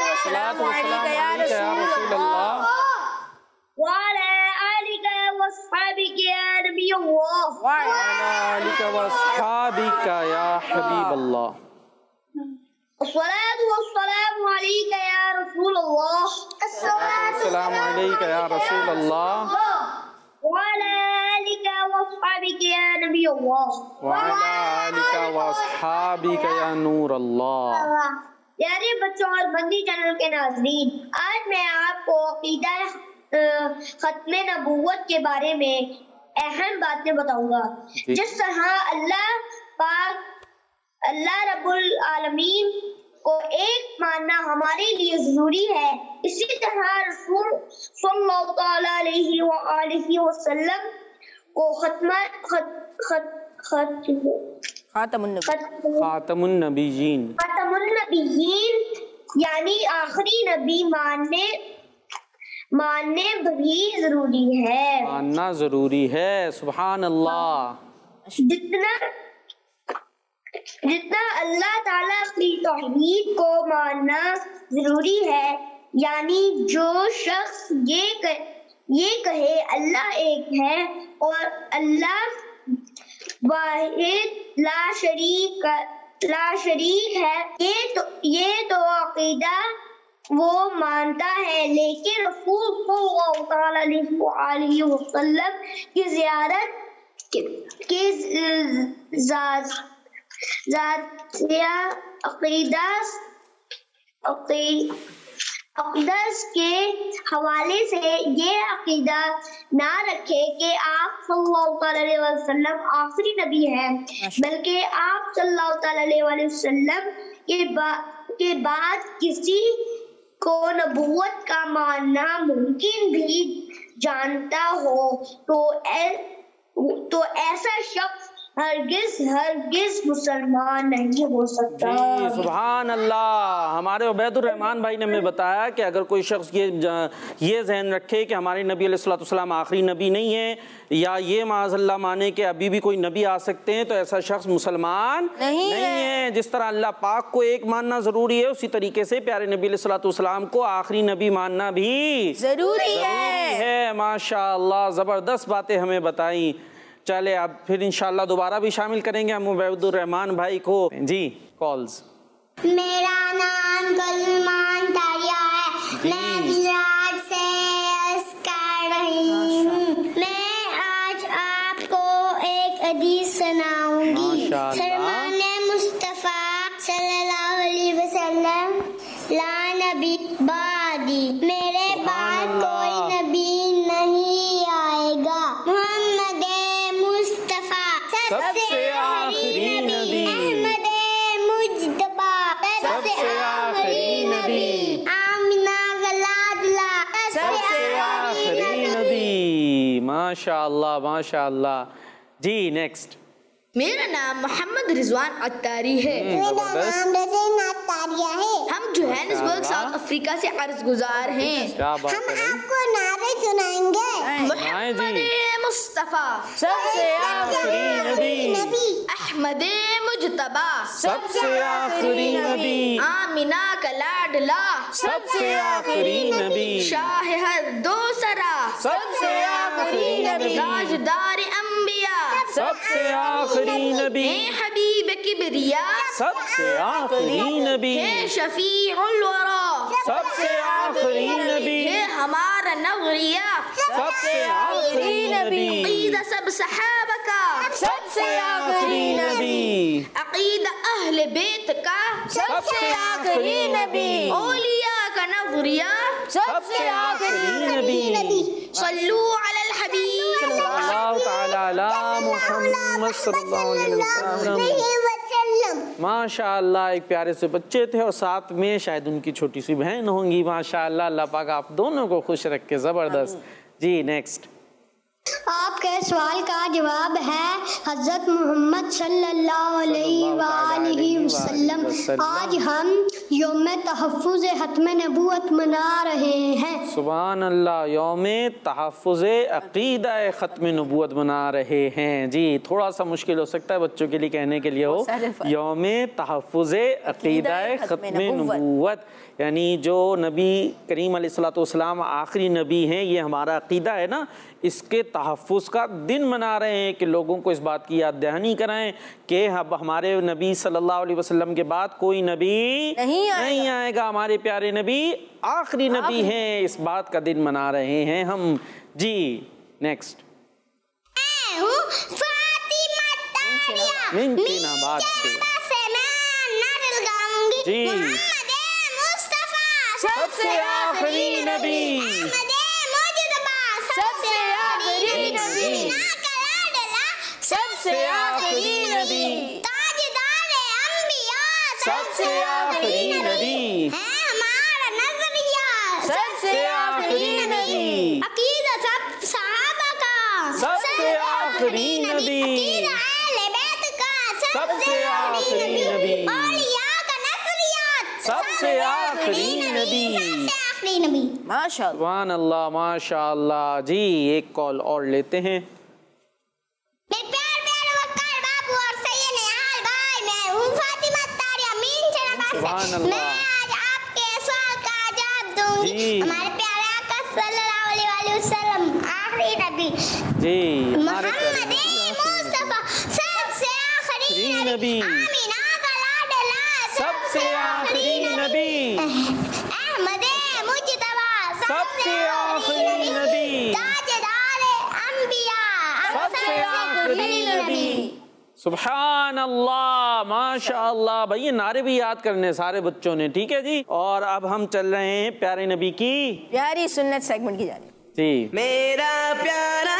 सलातो वस्सलाम अलैका या रसूलल्लाह व अला आलिका वस्सहबिका वअस्हाबिका या नबी अल्लाह वालिका वअस्हाबिका या हबीब अल्लाह अस्सलातु वस्सलामु अलैका या रसूल अल्लाह अस्सलामु अलैका या रसूल अल्लाह वअला आलिका वअस्हाबिका या नबी अल्लाह वअला आलिका वअस्हाबिका या नूर अल्लाह। प्यारे बच्चों और बंदी चैनल के नाज़रीन, आज मैं आपको अक़ीदा खत्म नबूवत के बारे में अहम बातें बताऊंगा। जिस तरह अल्लाह पाक अल्लाह रब्बुल आलमीन को एक मानना हमारे लिए जरूरी है, इसी तरह रसूल सल्लल्लाहु अलैहि व आलिहि वसल्लम को खत्म खत खत खत खातमुन खातमुन नबीयीन खातमुन नबीयीन यानी आखिरी नबी मानने मानने भी जरूरी है मानना जरूरी है। सुभान अल्लाह। जितना जितना अल्लाह ताला की तौहीद को मानना जरूरी है, यानी जो शख्स ये कह, ये कहे अल्लाह एक है और अल्लाह वाहिद ला शरीक ला शरीक है, ये तो ये तो अकीदा वो मानता है। लेकिन रसूल सल्लल्लाहु अलैहि वसल्लम की ज़ियारत के ज़ातिया अकीदा अक़दस के हवाले से ये अकीदा ना रखे कि आप सल्लल्लाहु अलैहि वसल्लम आखिरी नबी हैं, बल्कि आप सल्लल्लाहु अलैहि वसल्लम के बाद के बाद किसी को नबूवत का मानना मुमकिन भी जानता हो तो ए, तो ऐसा शख्स हरगिज हरगिज मुसलमान नहीं हो सकता। जी सुभान अल्लाह। हमारे उबैदुर रहमान भाई ने हमें बताया कि अगर कोई शख्स ये ये जहन रखे कि हमारे नबी अलैहिस्सलाम आखिरी नबी नहीं है, या ये माज़अल्लाह माने कि अभी भी कोई नबी आ सकते हैं, तो ऐसा शख्स मुसलमान नहीं, नहीं है। है जिस तरह अल्लाह पाक को एक मानना ज़रूरी है, उसी तरीके से प्यारे नबी अलैहिस्सलाम को आखिरी नबी मानना भी जरूरी है, है। माशाअल्लाह, ज़बरदस्त बातें हमें बताई। चले अब फिर इंशाल्लाह दोबारा भी शामिल करेंगे हम उबैदुर रहमान भाई को। जी कॉल्स। मेरा नाम गुलमान तारिया है, मैं बिहार से अर्ज़ कर रही हूँ। मैं आज आपको एक हदीस सुनाऊंगी। फरमाने मुस्तफ़ा सल्लल्लाहु अलैहि वसल्लम, ला नबी बादी, मेरे बाद कोई नबी नहीं आएगा। मोहम्मद मुस्तफ़ा सबसे आखिरी नबी, अहमद मुज्तबा सबसे आखिरी नबी, आमिना का लाडला सबसे आखिरी नबी। माशाअल्लाह माशाअल्लाह। जी नेक्स्ट। मेरा नाम मोहम्मद रिजवान अत्तारी है। मेरा नाम रज़ीन अत्तारिया है। हम जोहानिसबर्ग साउथ अफ्रीका से अर्ज गुजार हैं। क्या बात हम है भाई? आपको नारे सुनाएंगे। मोहम्मद मुस्तफ़ा सबसे आखिरी नबी, अहमद मुज्तबा सबसे आखिरी नबी, आमिना का लाडला सबसे आखिरी नबी, शाह हर दो सरा सबसे आखिरी नबी, ताजदार अंबिया सबसे आखिरी नबी, ए हबीब किबरिया सबसे आखिरी नबी, हे शफीउल वरा सबसे आखिरी नबी, हे हमारा नवरिया सबसे आखिरी नबी, अकीदा सब सहाबा का सबसे आखिरी नबी, अकीदा अहले बैत का सबसे आखिरी नबी, औलिया का नवरिया सबसे आखिरी नबी। सल्लू अलल हबीब सल्लल्लाहु तआला अला मुहम्मद सल्लल्लाहु अलैहि वसल्लम। माशाअल्लाह, एक प्यारे से बच्चे थे और साथ में शायद उनकी छोटी सी बहन होंगी। माशाअल्लाह, अल्लाह पाक आप दोनों को खुश रखे। ज़बरदस्त। जी नेक्स्ट। आपके सवाल का जवाब है हज़रत मोहम्मद सल्लल्लाहु अलैहि वसल्लम। आज हम यौम तहफ़्फ़ुज़ ख़त्म नबूवत मना रहे हैं। सुभान अल्लाह, यौम तहफ़्फ़ुज़ अक़ीदा ख़त्म नबूवत मना रहे हैं। जी, थोड़ा सा मुश्किल हो सकता है बच्चों के लिए कहने के लिए हो, यौम तहफ़्फ़ुज़ अक़ीदा ख़त्म नबूवत, यानी जो नबी करीम अलैहिस्सलातु वस्सलाम आखिरी नबी हैं, ये हमारा अक़ीदा है ना, इसके तहफ़्फ़ुज़ का दिन मना रहे हैं कि लोगों को इस बात की याद दहानी कराएं कि अब हमारे नबी सल्लल्लाहु अलैहि वसल्लम के बाद कोई नबी नहीं आएगा, नहीं आएगा, हमारे प्यारे नबी आखिरी नबी हैं, इस बात का दिन मना रहे हैं हम। जी, नेक्स्ट। मिनकिनाबाद से जी, सबसे आखिरी नबी, सबसे आखिरी नबी, सबसे आखिरी नबी, सबसे आखिरी नबी, सबसे आखिरी नबी, अकीदा सब सहाबा का, सबसे आखिरी नबी, सबसे आखिरी नबी, सबसे आखिरी नबी, आखिरी नबी। माशाअल्लाह, सुभान अल्लाह, माशाअल्लाह। जी, एक कॉल और लेते हैं। मेरे प्यार प्यारे वक्कार बाबू और सैयद निहाल भाई, मैं हूँ फातिमा तारिया मीन शराबाद सुभान से। अल्लाह। मैं आज आपके सवाल का जवाब दूंगी। जी। हमारे प्यारे आका सल्लल्लाहु अलैहि वसल्लम आखिरी नबी, जी, हमारे प्यारे मोहम्मद मुस्तफा सबसे आखिरी नबी, आमीना का लाडला सबसे आखिरी नबी, अहमद मुज्तबा सबसे आखिरी नबी, ताजदार अंबिया सबसे आखिरी नबी। सुभान अल्लाह, माशाअल्लाह। भाई ये नारे भी याद करने सारे बच्चों ने, ठीक है जी। और अब हम चल रहे हैं प्यारे नबी की प्यारी सुन्नत सेगमेंट की जानिब। जी, मेरा प्यारा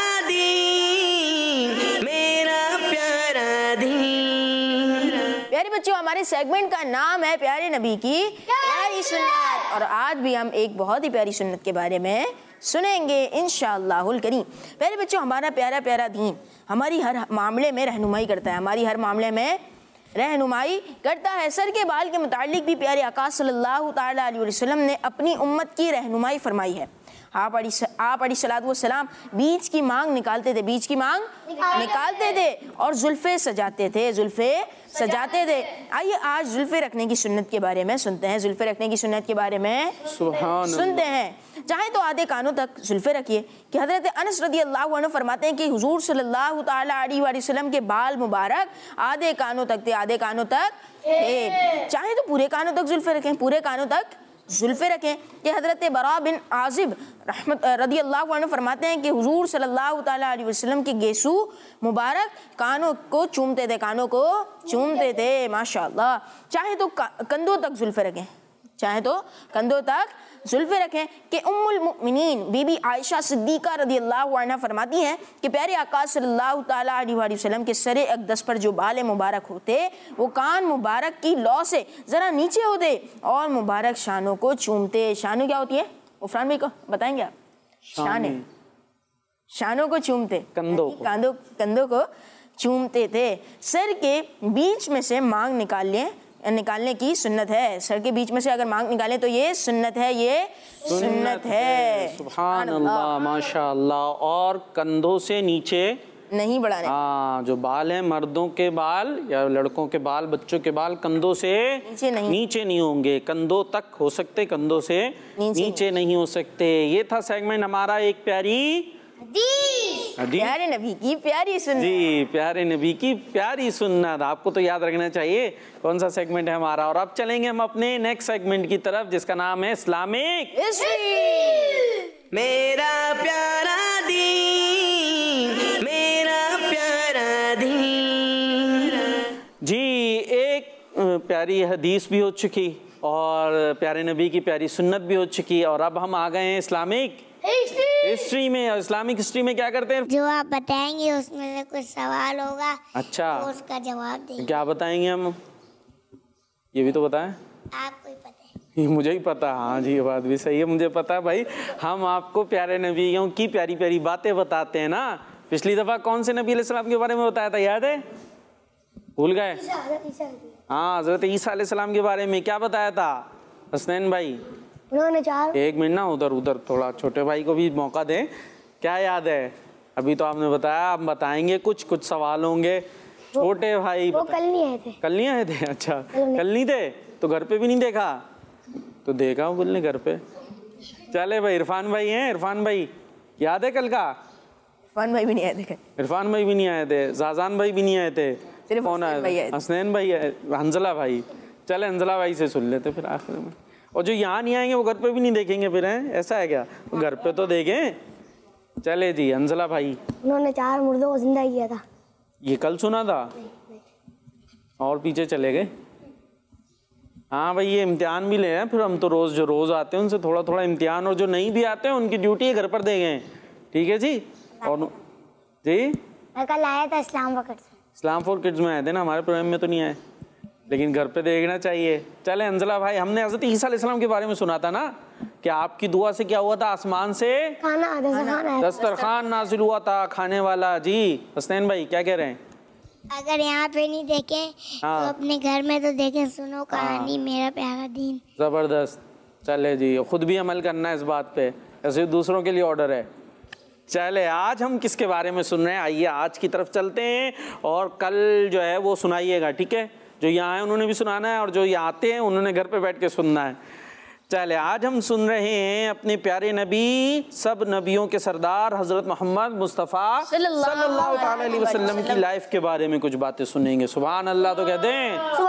दीन, मेरा प्यारा दीन। प्यारे बच्चों, हमारे सेगमेंट का नाम है प्यारे नबी की प्यारी सुन्नत, और आज भी हम एक बहुत ही प्यारी सुन्नत के बारे में सुनेंगे इंशाअल्लाहुल करीम। प्यारे बच्चों, हमारा प्यारा प्यारा दीन हमारी हर मामले में रहनुमाई करता है, हमारी हर मामले में रहनुमाई करता है। सर के बाल के मुतालिक भी प्यारे आका सल्लल्लाहु ताला अलैहि वसल्लम ने अपनी उम्मत की रहनुमाई फरमाई है। आप आप अलैहिस्सलाम बीच की मांग निकालते थे, बीच की मांग निकालते थे और जुल्फे सजाते थे, जुल्फे सजाते थे। आइए आज जुल्फे रखने की सुन्नत के बारे में सुनते हैं, जुल्फे रखने की सुन्नत के बारे में सुभान सुनते हैं। चाहे तो आधे कानों तक जुल्फे रखिए कि हज़रत अनस रज़ियल्लाहु अन्हु फरमाते हैं कि हुजूर सल्लल्लाहु ताला अलैहि वसल्लम के बाल मुबारक आधे कानों तक थे, आधे कानों तक थे। चाहे तो पूरे कानों तक जुल्फे रखें, पूरे कानों तक जुल्फे रखें कि हज़रत बरा बिन आज़िब रहमत रज़ियल्लाहु अन्हु फरमाते हैं कि हुजूर सल्लल्लाहु ताला अलैहि वसल्लम के गेसू मुबारक कानों को चूमते थे, कानों को चूमते थे, माशाअल्लाह। चाहे तो कंधों तक जुल्फे रखें, चाहे तो कंधों तक जुल्फे रखें कि उम्मुल मुमिनीन बीबी आयशा सिद्दीका रज़ियल्लाहु अन्हा फरमाती हैं कि प्यारे आका सल्लल्लाहु ताला अलैहि वसल्लम के सरे अक़दस पर जो बाल मुबारक होते वो कान मुबारक की लौ से ज़रा नीचे होते और मुबारक शानों को चूमते। शानों क्या होती है उफरान भाई को बताएंगे आप? शाने, शानों को चूमते, कंधों को, कंधों कंधों को चूमते थे। सर के बीच में से मांग निकाल लें, निकालने की सुन्नत है। सर के बीच में से अगर मांग निकालें तो ये सुन्नत है, ये सुन्नत है। सुभान अल्लाह, माशाअल्लाह। और कंधों से नीचे नहीं बढ़ाने। हाँ, जो बाल हैं मर्दों के बाल या लड़कों के बाल, बच्चों के बाल कंधों से नीचे नहीं, नीचे नहीं होंगे, कंधों तक हो सकते, कंधों से नीचे, नीचे नहीं हो सकते। ये था सेगमेंट हमारा एक प्यारी प्यारे नबी की प्यारी सुन्नत। जी, प्यारे नबी की प्यारी सुन्नत, आपको तो याद रखना चाहिए कौन सा सेगमेंट है हमारा। और अब चलेंगे हम अपने नेक्स्ट सेगमेंट की तरफ जिसका नाम है इस्लामिक हिस्ट्री। मेरा प्यारा दीन, मेरा प्यारा दीन। जी, एक प्यारी हदीस भी हो चुकी और प्यारे नबी की प्यारी सुन्नत भी हो चुकी, और अब हम आ गए हैं इस्लामिक हिस्ट्री में। और इस्लामिक हिस्ट्री में क्या करते हैं? जो आप बताएंगे उसमें से कुछ सवाल होगा, अच्छा, तो उसका जवाब देंगे। क्या बताएंगे हम? ये भी तो बताएं। आपको ही पता है। मुझे ही पता, हाँ जी, ये बात भी सही है, मुझे पता है भाई। हम आपको प्यारे नबियों की प्यारी प्यारी बातें बताते हैं ना। पिछली दफा कौन से नबी अलैहिस्सलाम के बारे में बताया था, याद है? भूल गए? हाँ, हजरत ईसा अलैहिस्सलाम के बारे में क्या बताया था? हसनैन भाई उन्होंने चार एक मिनट ना, उधर उधर थोड़ा छोटे भाई को भी मौका दें। क्या याद है? अभी तो आपने बताया, आप बताएंगे कुछ कुछ सवाल होंगे। छोटे भाई वो कल नहीं आए थे। कल नहीं आए थे? अच्छा, कल नहीं थे तो घर पे भी नहीं देखा? तो देखा हूँ बोलने घर पे। चले भाई, इरफान भाई हैं, इरफान भाई याद है कल का? इरफान भाई भी नहीं आए थे। इरफान भाई भी नहीं आए थे, जाजान भाई भी नहीं आए थे, सिर्फ कौन हसनैन भाई आया? आए थे। हसनैन भाई, हंजला भाई। चले हंजला भाई से सुन लेते फिर आखिर में। और जो यहाँ नहीं आएंगे वो घर पे भी नहीं देखेंगे फिर, हैं? ऐसा है क्या? वो घर पे तो देखें। चले जी, हंजला भाई। उन्होंने चार मुर्दों को जिंदा किया था। ये कल सुना था और पीछे चले गए। हाँ भाई, ये इम्तिहान भी ले हैं फिर हम तो, रोज़ जो रोज़ आते हैं उनसे थोड़ा थोड़ा इम्तिहान, और जो नहीं भी आते हैं उनकी ड्यूटी है घर पर दे गए। ठीक है जी। और जी मैं कल आया था इस्लाम वक्त से। इस्लाम फॉर किड्स में आए थे ना, हमारे प्रोग्राम में तो नहीं आए, लेकिन घर पे देखना चाहिए। चले अंजला भाई, हमने हज़रत ईसा अलैहिस्सलाम के बारे में सुना था ना कि आपकी दुआ से क्या हुआ था? आसमान से खाना दस्तरखान आया था। दस्तरखान नाजिल हुआ था, खाने वाला। जी हसनैन भाई क्या कह रहे हैं? अगर यहाँ पे नहीं देखें हाँ। तो अपने घर में तो देखें। सुनो कहानी मेरा प्यारा दीन। ज़बरदस्त। चले जी, खुद भी अमल करना है इस बात पे, ऐसे दूसरों के लिए ऑर्डर है। चले, आज हम किसके बारे में सुन रहे हैं? आइए आज की तरफ चलते हैं, और कल जो है वो सुनाइएगा, ठीक है? जो यहाँ है उन्होंने भी सुनाना है, और जो यहाँ आते हैं उन्होंने घर पे बैठ के सुनना है। चले, आज हम सुन रहे हैं अपने प्यारे नबी, सब नबियों के सरदार हज़रत मोहम्मद मुस्तफ़ा सल्लल्लाहु अलैहि वसल्लम की लाइफ के बारे में कुछ बातें सुनेंगे। सुभान अल्लाह तो कहते हैं।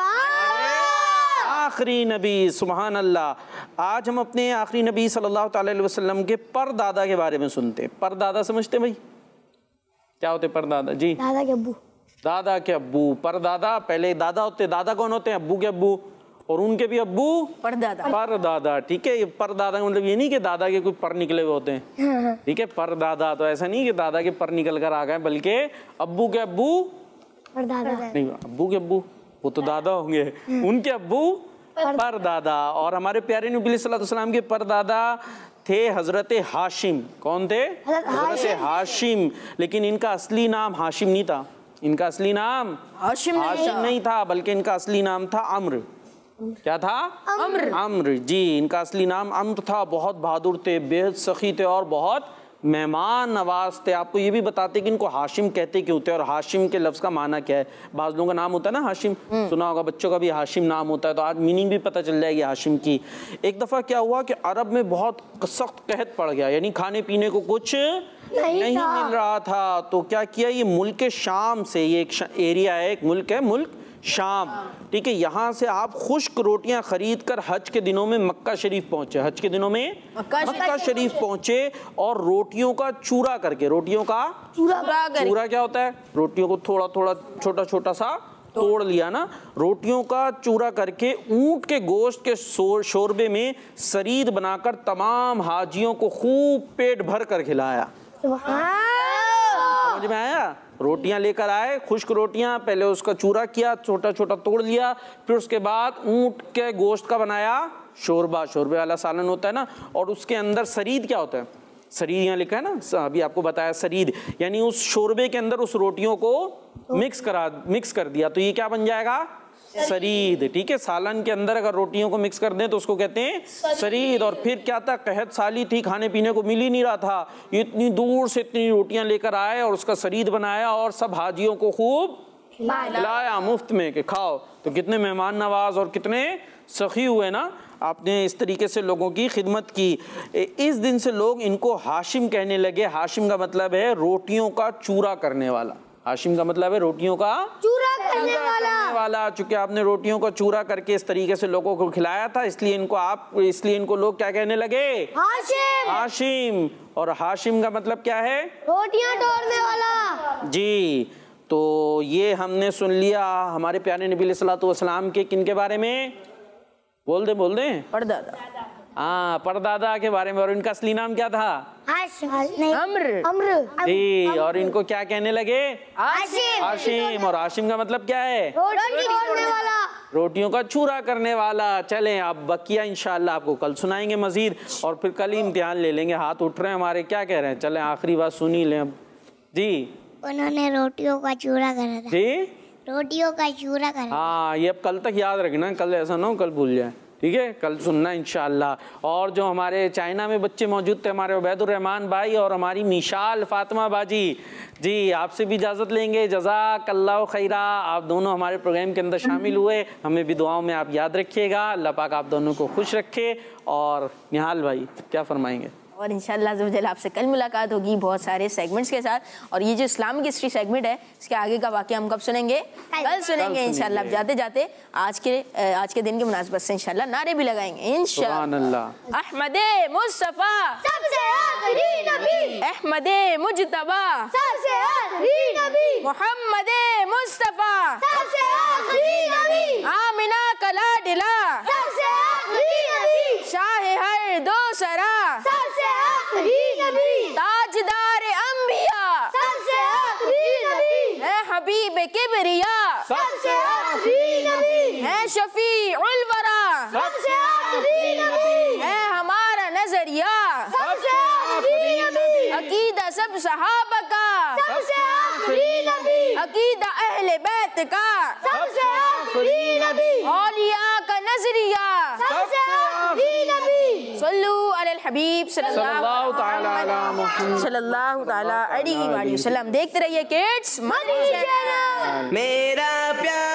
आखिरी नबी, सुभान अल्लाह। आज हम अपने आखिरी नबी सल्लल्लाहु अलैहि वसल्लम के परदादा के बारे में सुनते हैं। परदादा समझते भाई क्या होते परदादा? जी, दादा के अब्बू। दादा के अब्बू। परदादा, पहले दादा होते, दादा कौन होते हैं? अब्बू के अब्बू, और उनके भी अब्बू परदादा। परदादा, ठीक है। ये परदादा का मतलब ये नहीं कि दादा के कोई पर निकले हुए होते हैं, ठीक है? परदादा तो ऐसा नहीं कि दादा के पर निकल कर आ गए, बल्कि अब्बू के अब्बू और दादा नहीं, अब्बू के अब्बू वो तो दादा होंगे, उनके अब्बू परदादा। और हमारे प्यारे नबी सल्लल्लाहु अलैहि वसल्लम के परदादा थे हजरत हाशिम। कौन थे? हजरत हाशिम। लेकिन इनका असली नाम हाशिम नहीं था। इनका असली नाम हाशिम हाशिम नहीं था, बल्कि इनका असली नाम था अम्र। क्या था? अम्र। अम्र, जी। इनका असली नाम अम्र था। बहुत बहादुर थे, बेहद सखी थे, और बहुत मेहमान नवाज थे। आपको ये भी बताते कि इनको हाशिम कहते क्यों थे, और हाशिम के लफ्ज़ का माना क्या है। बाज़ लोगों का नाम होता है ना हाशिम, सुना होगा, बच्चों का भी हाशिम नाम होता है, तो आज मीनिंग भी पता चल जाएगी हाशिम की। एक दफ़ा क्या हुआ कि अरब में बहुत सख्त कहत पड़ गया, यानी खाने पीने को कुछ नहीं, नहीं मिल रहा था। तो क्या किया, ये मुल्क शाम से, ये एक एरिया है, एक मुल्क है, मुल्क शाम, ठीक है, यहाँ से आप खुश्क रोटियां खरीद कर हज के दिनों में मक्का शरीफ पहुंचे। हज के दिनों में मक्का मक्का शरीफ पहुंचे, और रोटियों का चूरा करके, रोटियों का चूरा करके। चूरा क्या होता है? रोटियों को थोड़ा थोड़ा छोटा छोटा सा तोड़ लिया ना, रोटियों का चूरा करके ऊंट के गोश्त के शोरबे में सरीद बनाकर तमाम हाजियों को खूब पेट भर कर खिलाया। समझ में आया? रोटियां लेकर आए, खुश्क रोटियां, पहले उसका चूरा किया, छोटा छोटा तोड़ लिया, फिर उसके बाद ऊंट के गोश्त का बनाया शोरबा, शोरबे वाला सालन होता है ना, और उसके अंदर सरीद क्या होता है? सरीद यहाँ लिखा है ना, अभी आपको बताया सरीद, यानी उस शोरबे के अंदर उस रोटियों को मिक्स करा मिक्स कर दिया, तो ये क्या बन जाएगा? सरीद, ठीक है। सालन के अंदर अगर रोटियों को मिक्स कर दें तो उसको कहते हैं सरीद। और फिर क्या था, कहत साली थी, खाने पीने को मिल ही नहीं रहा था, इतनी दूर से इतनी रोटियां लेकर आए और उसका सरीद बनाया, और सब हाजियों को खूब खिलाया मुफ्त में कि खाओ। तो कितने मेहमान नवाज और कितने सखी हुए ना, आपने इस तरीके से लोगों की खिदमत की। इस दिन से लोग इनको हाशिम कहने लगे। हाशिम का मतलब है रोटियों का चूरा करने वाला। हाशिम का मतलब है रोटियों का चूरा करने वाला। वाला चूंकि आपने रोटियों को चूरा करके इस तरीके से लोगों को खिलाया था, इसलिए इनको आप इसलिए इनको लोग क्या कहने लगे? हाशिम। हाशिम। और हाशिम का मतलब क्या है? रोटियां तोड़ने वाला। जी। तो ये हमने सुन लिया हमारे प्यारे नबी सल्लल्लाहु अलैहि वसल्लम के किन के बारे में? बोल दे बोल दे परदादा। हाँ, परदादा के बारे में। और इनका असली नाम क्या था? अम्र। अम्र। जी। और इनको क्या कहने लगे? हाशिम। हाशिम। और हाशिम का मतलब क्या है? रोटी तोड़ने वाला। रोटियों का चूरा करने वाला। चलें, अब बकिया इंशाल्लाह आपको कल सुनाएंगे मजीद, और फिर कल ही इम्तिहान ले लेंगे। हाथ उठ रहे हैं हमारे, क्या कह रहे हैं? चलें आखिरी बात सुन ही लें अब। जी। उन्होंने रोटियों का चूरा करा था। जी, रोटियों का चूरा करा। हाँ, ये अब कल तक याद रखना, कल ऐसा ना हो कल भूल जाए। ठीक है, कल सुनना इंशाअल्लाह। और जो हमारे चाइना में बच्चे मौजूद थे, हमारे उबैदुर रहमान भाई और हमारी मिशाल फातिमा बाजी, जी आपसे भी इजाज़त लेंगे। जज़ाकल्लाहु खैरा, आप दोनों हमारे प्रोग्राम के अंदर शामिल हुए, हमें भी दुआओं में आप याद रखिएगा। अल्लाह पाक आप दोनों को खुश रखे। और निहाल भाई क्या फरमाएंगे? और इंशाअल्लाह ज़ुल आपसे कल मुलाकात होगी बहुत सारे सेगमेंट्स के साथ। और ये जो इस्लामिक हिस्ट्री सेगमेंट है, इसके आगे का वाक़या हम कब सुनेंगे? कल सुनेंगे इंशाअल्लाह। जाते जाते आज के आज के दिन की मुनासबत से इंशाअल्लाह नारे भी लगाएंगे इंशाअल्लाह। अहमदे मुस्तफ़ा सबसे आखिरी नबी, अहमदे मुजतबा सबसे आखिरी नबी, मोहम्मदे मुस्तफ़ा सबसे आखिरी नबी, आमिना का लाडला सबसे आखिरी नबी, शाह हर दो सरा सबसे आखिरी नबी, ताजदार अंबिया सबसे आखिरी नबी, है हबीब किबरिया सबसे आखिरी नबी, है शफी उल वरा सबसे आखिरी नबी, है हमारा नजरिया सबसे आखिरी नबी, अकीदा सब सहाबा का सबसे आखिरी नबी, अकीदा अहले बैत का सबसे आखिरी नबी, औलिया का नजरिया सबसे आखिरी नबी। सल्लू अलल हबीब सल्लल्लाहु ताला अला मुहम्मद सल्लल्लाहु ताला अलैहि वसल्लम। देखते रहिए किड्स मदनी चैनल। मेरा प्यार